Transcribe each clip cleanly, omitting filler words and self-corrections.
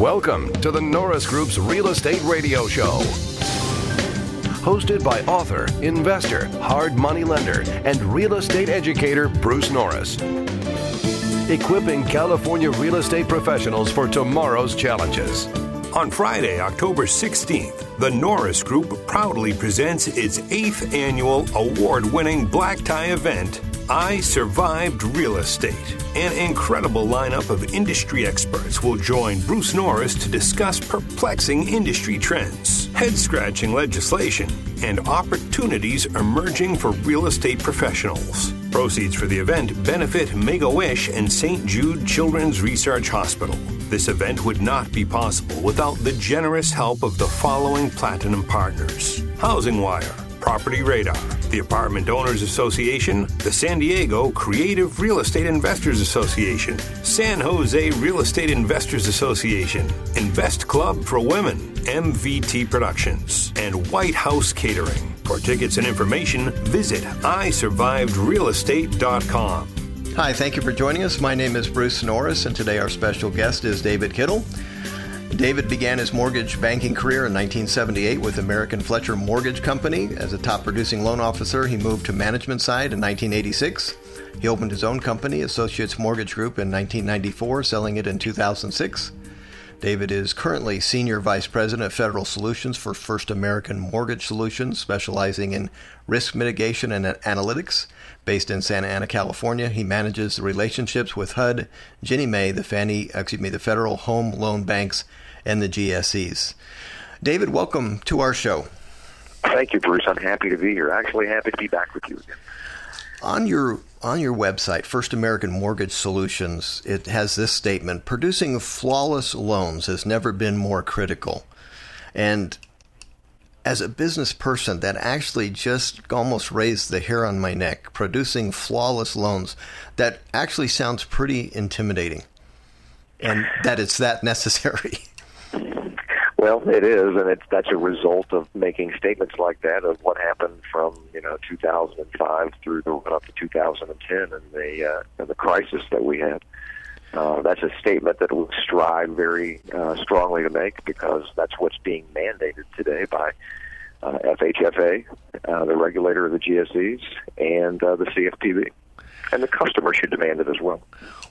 Welcome to the Norris Group's Real Estate Radio Show. Hosted by author, investor, hard money lender, and real estate educator Bruce Norris. Equipping California real estate professionals for tomorrow's challenges. On Friday, October 16th, the Norris Group proudly presents its 8th annual award-winning black tie event, I Survived Real Estate. An incredible lineup of industry experts will join Bruce Norris to discuss perplexing industry trends, head-scratching legislation, and opportunities emerging for real estate professionals. Proceeds for the event benefit Make-A-Wish and St. Jude Children's Research Hospital. This event would not be possible without the generous help of the following platinum partners: Housing Wire, Property Radar, the Apartment Owners Association, the San Diego Creative Real Estate Investors Association, San Jose Real Estate Investors Association, Invest Club for Women, MVT Productions, and White House Catering. For tickets and information, visit isurvivedrealestate.com. Hi, thank you for joining us. My name is Bruce Norris, and today our special guest is David Kittle. David began his mortgage banking career in 1978 with American Fletcher Mortgage Company. As a top producing loan officer, he moved to management side in 1986. He opened his own company, Associates Mortgage Group, in 1994, selling it in 2006. David is currently Senior Vice President of Federal Solutions for First American Mortgage Solutions, specializing in risk mitigation and analytics. Based in Santa Ana, California, he manages the relationships with HUD, Ginnie Mae, the Federal Home Loan Banks, and the GSEs. David, welcome to our show. Thank you, Bruce. I'm happy to be here. Actually, happy to be back with you again. On your website, First American Mortgage Solutions, it has this statement: producing flawless loans has never been more critical. And as a business person, that actually just almost raised the hair on my neck. Producing flawless loans, that actually sounds pretty intimidating, and that it's that necessary. Well, it is, and that's a result of making statements like that of what happened from 2005 through the run up to 2010 and the crisis that we had. That's a statement that we strive very strongly to make, because that's what's being mandated today by FHFA, the regulator of the GSEs, and the CFPB. And the customer should demand it as well.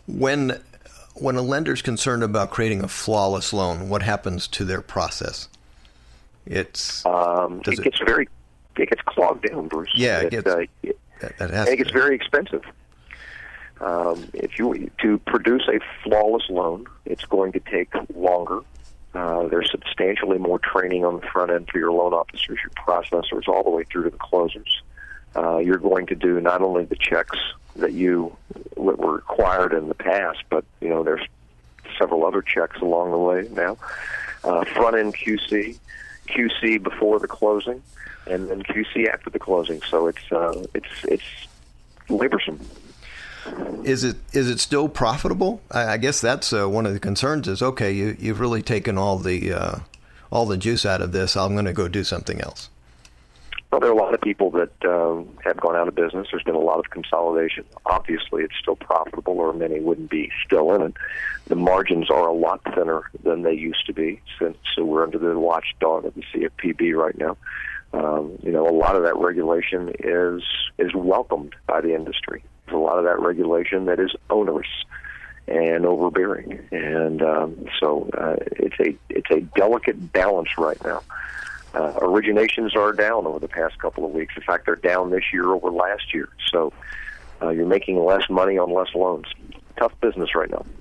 When a lender's concerned about creating a flawless loan, what happens to their process? It gets clogged down, Bruce. Yeah, it gets very expensive. To produce a flawless loan, it's going to take longer. There's substantially more training on the front end for your loan officers, your processors, all the way through to the closers. You're going to do not only the checks that were required in the past, but there's several other checks along the way now. Front end QC before the closing, and then QC after the closing. So it's laborsome. Is it still profitable? I guess that's one of the concerns. Is okay, you've really taken all the juice out of this. I'm going to go do something else. Well, there are a lot of people that have gone out of business. There's been a lot of consolidation. Obviously, it's still profitable, or many wouldn't be still in it. The margins are a lot thinner than they used to be, so we're under the watchdog of the CFPB right now. A lot of that regulation is welcomed by the industry. There's a lot of that regulation that is onerous and overbearing, and so it's a delicate balance right now. Originations are down over the past couple of weeks. In fact, they're down this year over last year. So you're making less money on less loans. Tough business right now.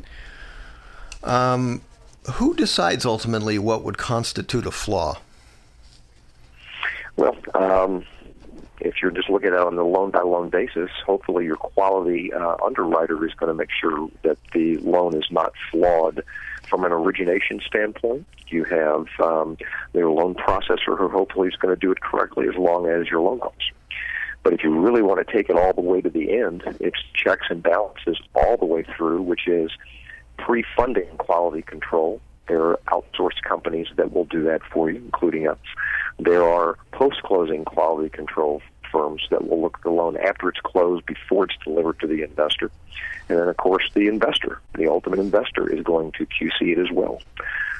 Who decides ultimately what would constitute a flaw? Well, if you're just looking at it on a loan-by-loan basis, hopefully your quality underwriter is going to make sure that the loan is not flawed from an origination standpoint. You have their loan processor who hopefully is going to do it correctly, as long as your loan officer. But if you really want to take it all the way to the end, it's checks and balances all the way through, which is pre-funding quality control. There are outsourced companies that will do that for you, including us. There are post-closing quality control firms that will look at the loan after it's closed, before it's delivered to the investor. And then, of course, the investor, the ultimate investor, is going to QC it as well.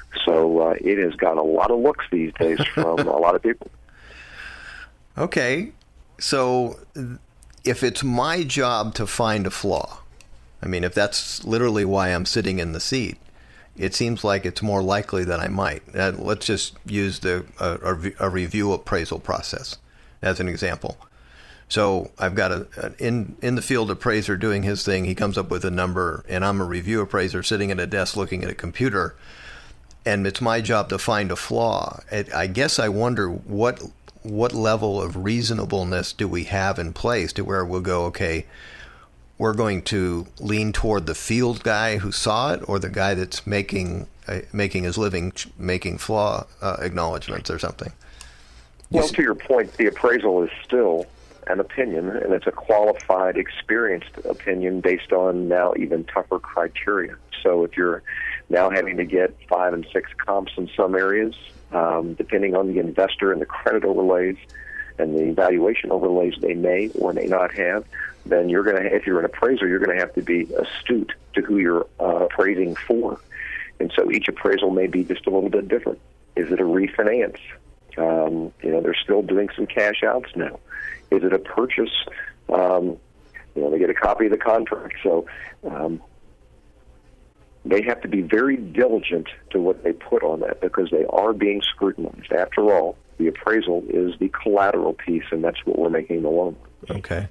So it has got a lot of looks these days from a lot of people. Okay, so if it's my job to find a flaw, I mean, if that's literally why I'm sitting in the seat, it seems like it's more likely that I might. Let's just use a review appraisal process as an example. So I've got an in the field appraiser doing his thing. He comes up with a number, and I'm a review appraiser sitting at a desk looking at a computer, and it's my job to find a flaw. I guess I wonder what level of reasonableness do we have in place to where we'll go, okay, we're going to lean toward the field guy who saw it, or the guy that's making his living making flaw acknowledgments or something. Well, to your point, the appraisal is still an opinion, and it's a qualified, experienced opinion based on now even tougher criteria. So if you're now having to get 5 and 6 comps in some areas, depending on the investor and the credit overlays and the valuation overlays they may or may not have, then you're going to, if you're an appraiser, you're going to have to be astute to who you're appraising for. And so each appraisal may be just a little bit different. Is it a refinance? They're still doing some cash outs now. Is it a purchase? They get a copy of the contract. So they have to be very diligent to what they put on that, because they are being scrutinized. After all, the appraisal is the collateral piece, and that's what we're making the loan. Okay.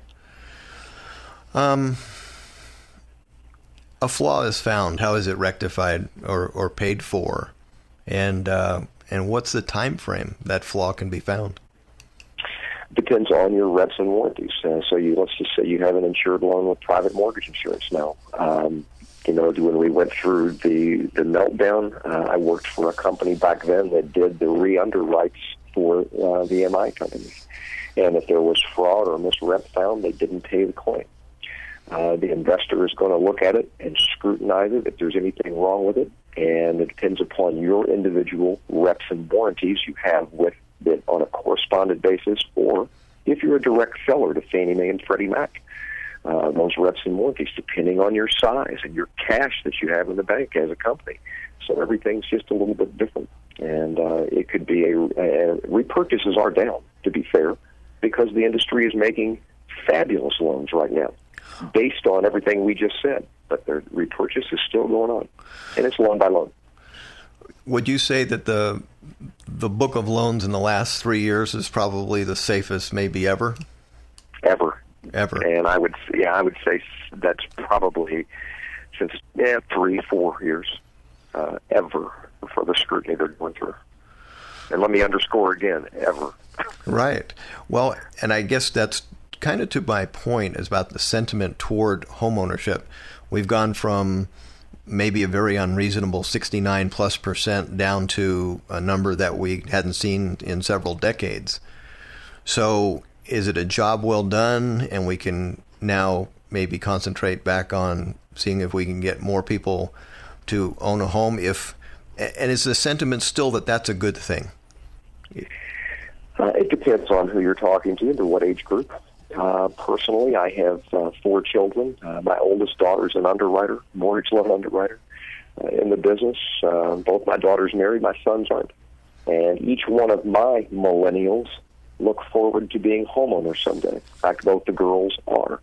A flaw is found. How is it rectified or paid for? And what's the time frame that flaw can be found? Depends on your reps and warranties. So let's just say you have an insured loan with private mortgage insurance now. When we went through the meltdown, I worked for a company back then that did the re-underwrites for the MI companies. And if there was fraud or misrep found, they didn't pay the claim. The investor is going to look at it and scrutinize it if there's anything wrong with it. And it depends upon your individual reps and warranties you have with it on a correspondent basis, or if you're a direct seller to Fannie Mae and Freddie Mac. Those reps and warranties, depending on your size and your cash that you have in the bank as a company. So everything's just a little bit different. And it could be repurchases are down, to be fair, because the industry is making fabulous loans right now based on everything we just said. But the repurchase is still going on, and it's loan by loan. Would you say that the book of loans in the last 3 years is probably the safest maybe ever? Ever. And I would say that's probably since 3-4 years ever for the scrutiny they're going through. And let me underscore again, ever. Right. Well, and I guess that's kind of to my point is about the sentiment toward homeownership. We've gone from maybe a very unreasonable 69+% down to a number that we hadn't seen in several decades. So is it a job well done, and we can now maybe concentrate back on seeing if we can get more people to own a home? And is the sentiment still that that's a good thing? It depends on who you're talking to and what age group. Personally, I have 4 children. My oldest daughter's an underwriter, mortgage loan underwriter in the business. Both my daughters married, my sons aren't. And each one of my millennials look forward to being homeowners someday. In fact, both the girls are.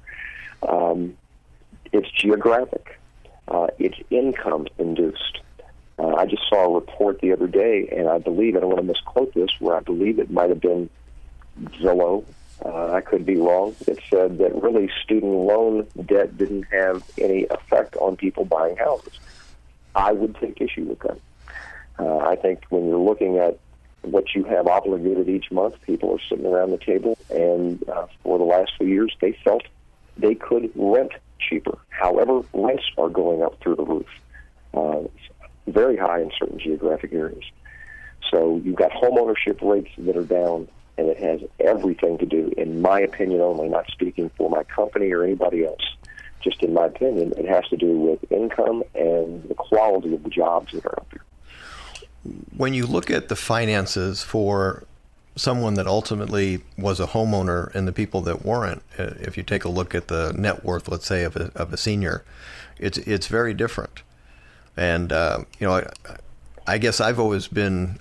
It's geographic. It's income induced. I just saw a report the other day, and I believe, I don't want to misquote this, where I believe it might have been Zillow. I could be wrong. It said that really student loan debt didn't have any effect on people buying houses. I would take issue with that. I think when you're looking at what you have obligated each month, people are sitting around the table, and for the last few years, they felt they could rent cheaper. However, rents are going up through the roof. Very high in certain geographic areas. So you've got home ownership rates that are down, and it has everything to do, in my opinion only, not speaking for my company or anybody else, just in my opinion, it has to do with income and the quality of the jobs that are out there. When you look at the finances for someone that ultimately was a homeowner and the people that weren't, if you take a look at the net worth, let's say, of a senior, it's very different. And I guess I've always been.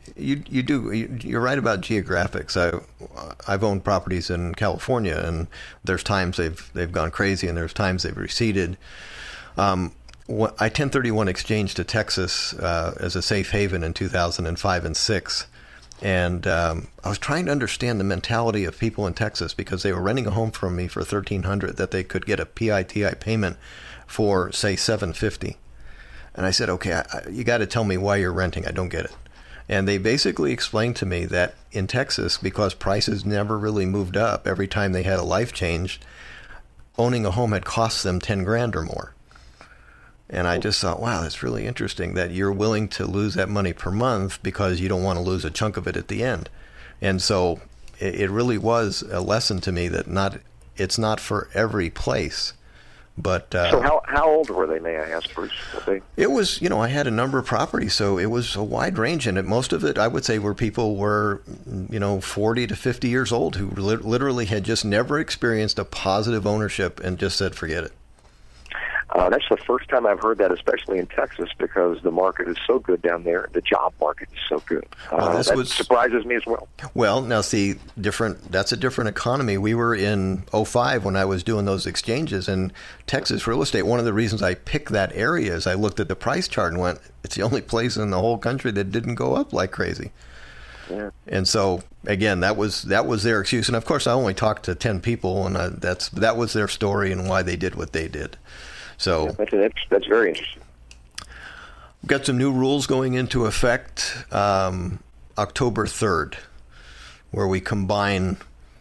You're right about geographics. I've owned properties in California, and there's times they've gone crazy, and there's times they've receded. I 1031 exchanged to Texas as a safe haven in 2005 and 6. And I was trying to understand the mentality of people in Texas, because they were renting a home from me for $1,300 that they could get a PITI payment for, say, $750. And I said, okay, you got to tell me why you're renting. I don't get it. And they basically explained to me that in Texas, because prices never really moved up every time they had a life change, owning a home had cost them $10,000 or more. And I just thought, wow, that's really interesting that you're willing to lose that money per month because you don't want to lose a chunk of it at the end. And so it really was a lesson to me that it's not for every place. But so how old were they, may I ask, Bruce? It was, I had a number of properties, so it was a wide range, and most of it, I would say, were people were, 40 to 50 years old who literally had just never experienced a positive ownership and just said, forget it. That's the first time I've heard that, especially in Texas, because the market is so good down there. The job market is so good. That surprises me as well. Well, now see, that's a different economy. We were in 2005 when I was doing those exchanges, and Texas real estate, one of the reasons I picked that area is I looked at the price chart and went, it's the only place in the whole country that didn't go up like crazy. Yeah. And so, again, that was their excuse. And, of course, I only talked to 10 people, and that was their story and why they did what they did. So that's very interesting. We've got some new rules going into effect October 3rd, where we combine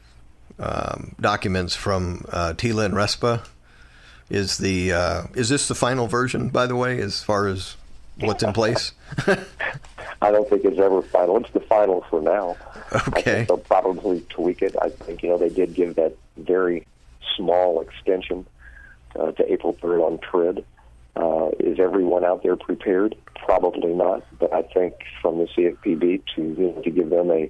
documents from TILA and RESPA. Is this the final version, by the way, as far as what's in place? I don't think it's ever final. It's the final for now. Okay. I think they'll probably tweak it. I think they did give that very small extension to April 3rd on TRID. Is everyone out there prepared? Probably not. But I think from the CFPB to give them a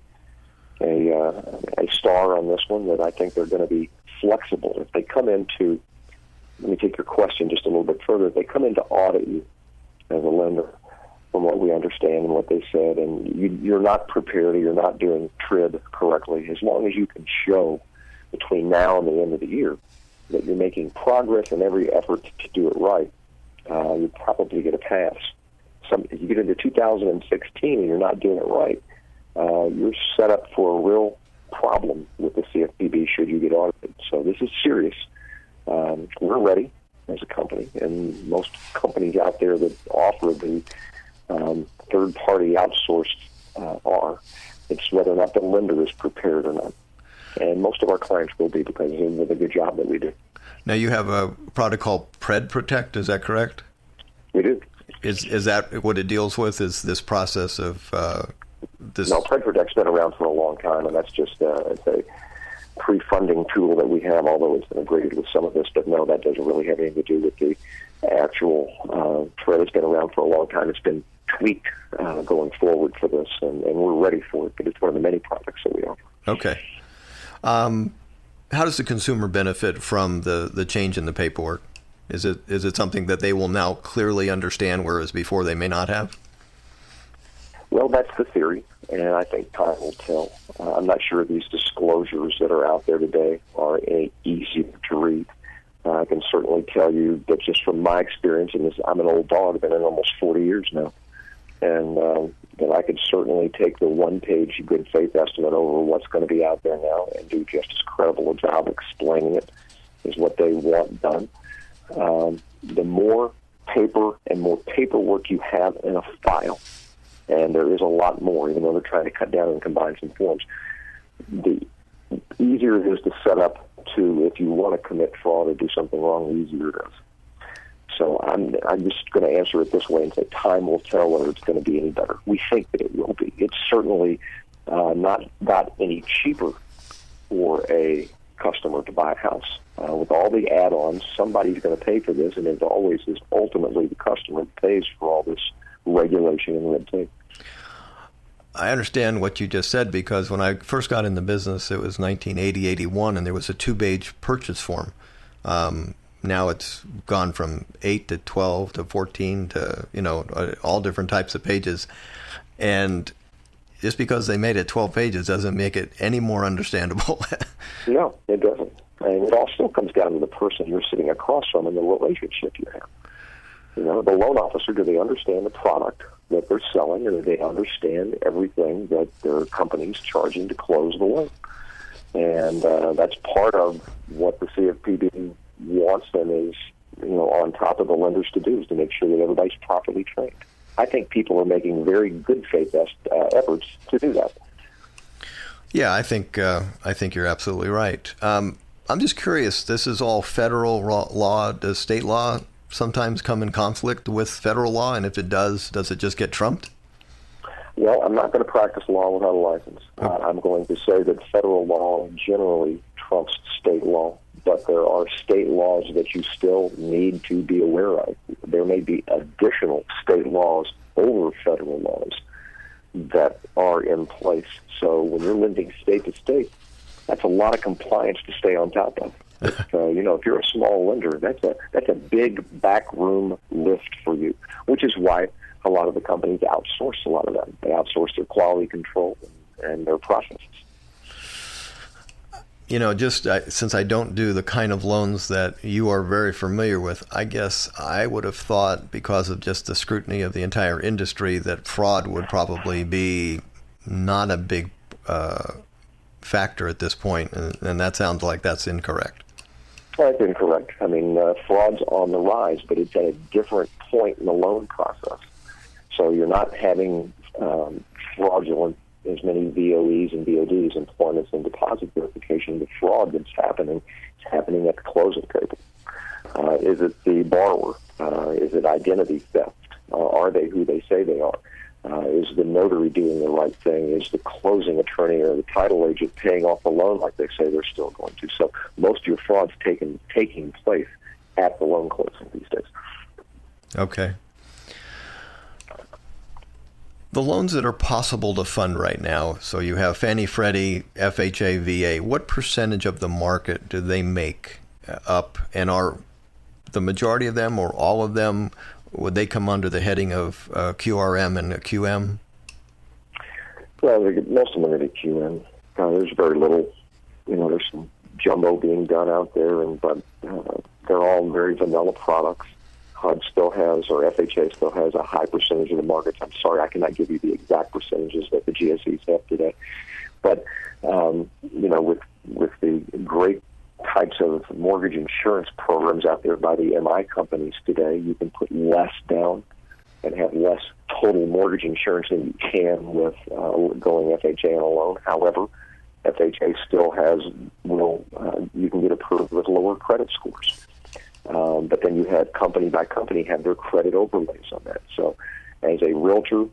star on this one, that I think they're going to be flexible. If they come into, let me take your question just a little bit further. If they come in to audit you as a lender, from what we understand and what they said, and you're not prepared or you're not doing TRID correctly, as long as you can show between now and the end of the year that you're making progress in every effort to do it right, you probably get a pass. If you get into 2016 and you're not doing it right, you're set up for a real problem with the CFPB should you get audited. So this is serious. We're ready as a company, and most companies out there that offer the third-party outsourced are. It's whether or not the lender is prepared or not. And most of our clients will be, because of the good job that we do. Now, you have a product called Pred Protect, is that correct? We do. Is that what it deals with, is this process of this? No, Pred Protect's been around for a long time, and that's just it's a pre-funding tool that we have, although it's integrated with some of this. But no, that doesn't really have anything to do with the actual Pred. It's been around for a long time. It's been tweaked going forward for this, and we're ready for it. But it's one of the many products that we offer. Okay. How does the consumer benefit from the change in the paperwork? Is it something that they will now clearly understand, whereas before they may not have? Well, that's the theory, and I think time will tell. I'm not sure these disclosures that are out there today are any easier to read. I can certainly tell you that just from my experience, and I'm an old dog, I've been in almost 40 years now, and that I could certainly take the one-page good faith estimate over what's going to be out there now and do just as credible a job explaining it as what they want done. The more paper and more paperwork you have in a file, and there is a lot more, even though they're trying to cut down and combine some forms, the easier it is to set up to, if you want to commit fraud or do something wrong, the easier it is. So I'm just going to answer it this way and say time will tell whether it's going to be any better. We think that it will be. It's certainly not any cheaper for a customer to buy a house. With all the add-ons, somebody's going to pay for this, and it always is ultimately the customer that pays for all this regulation and red tape. I understand what you just said, because when I first got in the business, it was 1980-81, and there was a 2-page purchase form. now it's gone from 8 to 12 to 14 to, all different types of pages. And just because they made it 12 pages doesn't make it any more understandable. No, it doesn't. And it all still comes down to the person you're sitting across from and the relationship you have. The loan officer, do they understand the product that they're selling, or do they understand everything that their company's charging to close the loan? And that's part of what the CFPB wants and is, on top of the lenders to do, is to make sure that everybody's properly trained. I think people are making very good faith efforts to do that. Yeah, I think you're absolutely right. I'm just curious. This is all federal law. Does state law sometimes come in conflict with federal law? And if it does it just get trumped? Well, I'm not going to practice law without a license. I'm going to say that federal law generally trumps state law, but there are state laws that you still need to be aware of. There may be additional state laws over federal laws that are in place. So when you're lending state to state, that's a lot of compliance to stay on top of. If you're a small lender, that's a big backroom lift for you, which is why a lot of the companies outsource a lot of them. They outsource their quality control and their processes. Since I don't do the kind of loans that you are very familiar with, I guess I would have thought, because of just the scrutiny of the entire industry, that fraud would probably be not a big factor at this point, and that sounds like that's incorrect. That's incorrect. I mean, fraud's on the rise, but it's at a different point in the loan process. So you're not having fraudulent, as many VOEs and VODs, employments and deposit verification. The fraud that's happening is happening at the closing table. Is it the borrower? Is it identity theft? Are they who they say they are? Is the notary doing the right thing? Is the closing attorney or the title agent paying off the loan like they say they're still going to? So most of your fraud's taking place at the loan closing these days. Okay. The loans that are possible to fund right now, so you have Fannie, Freddie, FHA, VA, what percentage of the market do they make up? And are the majority of them or all of them, would they come under the heading of QRM and QM? Well, most of them are going to QM. There's very little, there's some jumbo being done out there, but they're all very vanilla products. HUD still has, or FHA still has, a high percentage of the markets. I'm sorry, I cannot give you the exact percentages that the GSEs have today. But, with the great types of mortgage insurance programs out there by the MI companies today, you can put less down and have less total mortgage insurance than you can with going FHA on a loan. However, FHA still you can get approved with lower credit scores. But then you have company by company have their credit overlays on that. So as a realtor,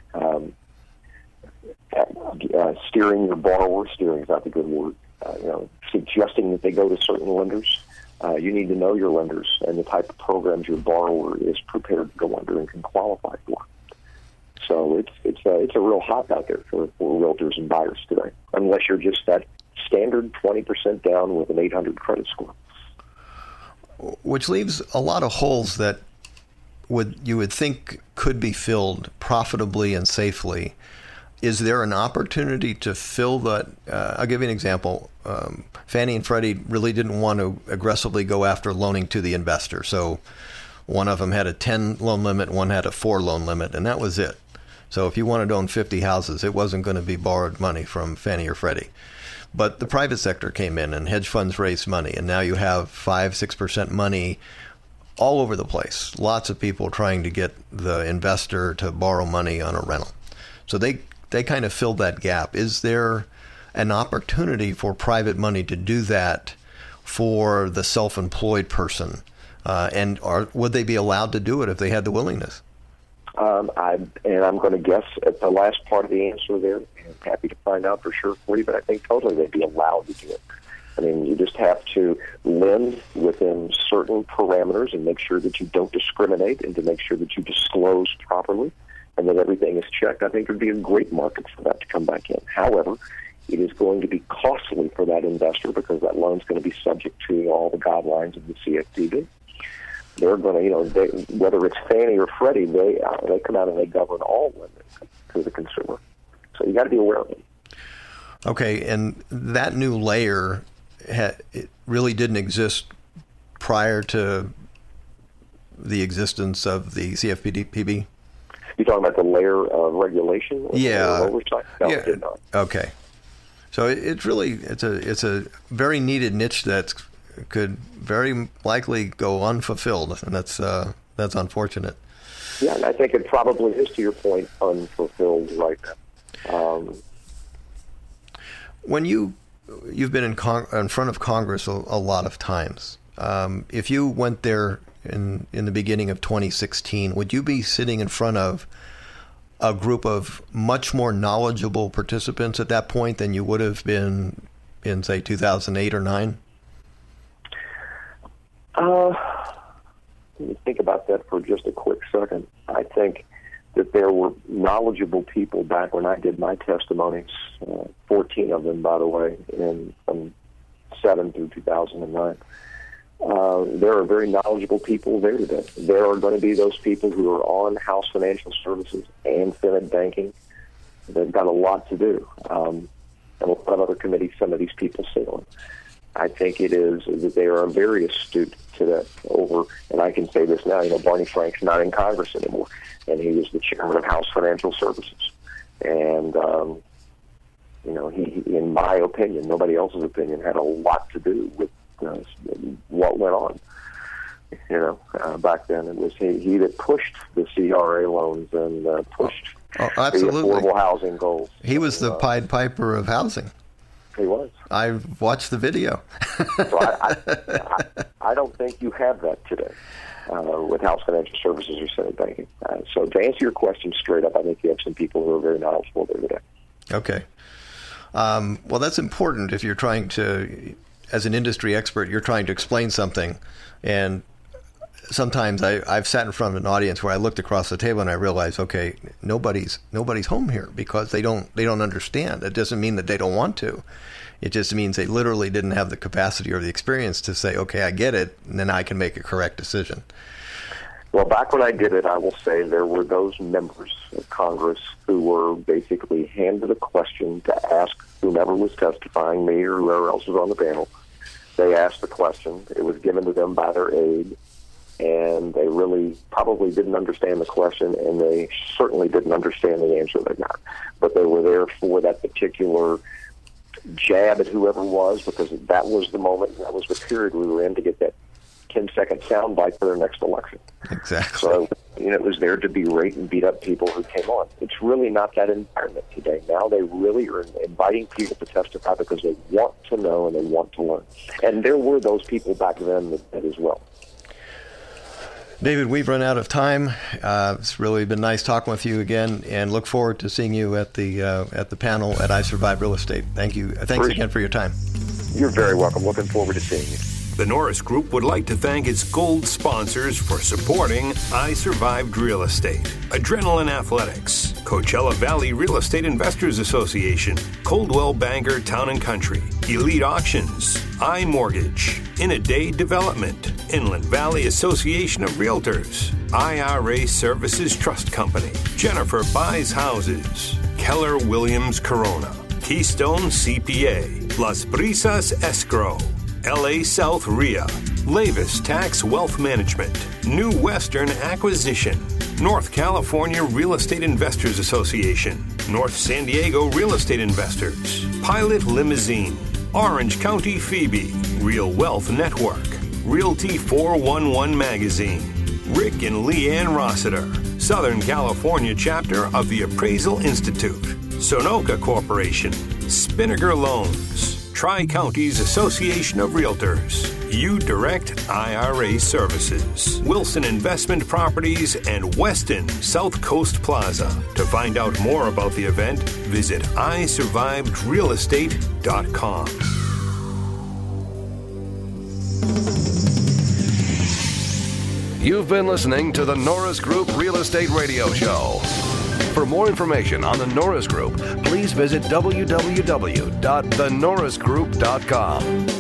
steering your borrower, steering is not the good word, suggesting that they go to certain lenders, you need to know your lenders and the type of programs your borrower is prepared to go under and can qualify for. So it's a real hop out there for realtors and buyers today, unless you're just that standard 20% down with an 800 credit score. Which leaves a lot of holes that you would think could be filled profitably and safely. Is there an opportunity to fill that? I'll give you an example. Fannie and Freddie really didn't want to aggressively go after loaning to the investor. So one of them had a 10 loan limit, one had a 4 loan limit, and that was it. So if you wanted to own 50 houses, it wasn't going to be borrowed money from Fannie or Freddie. But the private sector came in and hedge funds raised money, and now you have 5-6% money all over the place. Lots of people trying to get the investor to borrow money on a rental. So they kind of filled that gap. Is there an opportunity for private money to do that for the self-employed person? Would they be allowed to do it if they had the willingness? I'm going to guess at the last part of the answer there. I'm happy to find out for sure for you, but I think totally they'd be allowed to do it. I mean, you just have to lend within certain parameters and make sure that you don't discriminate and to make sure that you disclose properly and that everything is checked. I think it would be a great market for that to come back in. However, It is going to be costly for that investor because that loan's going to be subject to all the guidelines of the CFPB. They're going to, whether it's Fannie or Freddie, they come out and they govern all lending to the consumer. So you got to be aware of it. Okay, and that new layer, it really didn't exist prior to the existence of the CFPB? You're talking about the layer of regulation? Yeah. Oversight? No, it did not. Okay. So it's a very needed niche that could very likely go unfulfilled, and that's unfortunate. Yeah, and I think it probably is, to your point, unfulfilled right now. When you've been in front of Congress a lot of times, if you went there in the beginning of 2016, would you be sitting in front of a group of much more knowledgeable participants at that point than you would have been in, say, 2008 or 9? Let me think about that for just a quick second. I think that there were knowledgeable people back when I did my testimonies, 14 of them, by the way, from 7 through 2009. There are very knowledgeable people there today. There are going to be those people who are on House Financial Services and Senate Banking. They've got a lot to do. And a lot of other committees some of these people sit on. I think it is that they are very astute to that and I can say this now, Barney Frank's not in Congress anymore, and he was the chairman of House Financial Services. And, he, in my opinion, nobody else's opinion, had a lot to do with what went on. Back then it was he that pushed the CRA loans and pushed the affordable housing goals. He was the Pied Piper of housing. He was. I watched the video. So I don't think you have that today with House Financial Services or Senate Banking. So to answer your question straight up, I think you have some people who are very knowledgeable there today. Okay. Well, that's important if you're trying to, as an industry expert, you're trying to explain something. And sometimes I've sat in front of an audience where I looked across the table and I realized, okay, nobody's home here because they don't understand. It doesn't mean that they don't want to. It just means they literally didn't have the capacity or the experience to say, okay, I get it, and then I can make a correct decision. Well, back when I did it, I will say there were those members of Congress who were basically handed a question to ask whomever was testifying, me or whoever else was on the panel. They asked the question. It was given to them by their aide, and they really probably didn't understand the question, and they certainly didn't understand the answer they got. But they were there for that particular jab at whoever was, because that was the moment, that was the period we were in to get that 10-second soundbite for their next election. Exactly. So, it was there to berate and beat up people who came on. It's really not that environment today. Now they really are inviting people to testify because they want to know and they want to learn. And there were those people back then that as well. David, we've run out of time. It's really been nice talking with you again, and look forward to seeing you at the panel at I Survive Real Estate. Thank you. Thanks again for your time. You're very welcome. Looking forward to seeing you. The Norris Group would like to thank its gold sponsors for supporting I Survived Real Estate, Adrenaline Athletics, Coachella Valley Real Estate Investors Association, Coldwell Banker Town and Country, Elite Auctions, iMortgage, In a Day Development, Inland Valley Association of Realtors, IRA Services Trust Company, Jennifer Buys Houses, Keller Williams Corona, Keystone CPA, Las Brisas Escrow, LA South RIA, Lavis Tax Wealth Management, New Western Acquisition, North California Real Estate Investors Association, North San Diego Real Estate Investors, Pilot Limousine, Orange County Phoebe, Real Wealth Network, Realty 411 Magazine, Rick and Leanne Rossiter, Southern California chapter of the Appraisal Institute, Sonoka Corporation, Spinnaker Loans, Tri-Counties Association of Realtors, U-Direct IRA Services, Wilson Investment Properties, and Weston South Coast Plaza. To find out more about the event, visit isurvivedrealestate.com. You've been listening to the Norris Group Real Estate Radio Show. For more information on the Norris Group, please visit www.thenorrisgroup.com.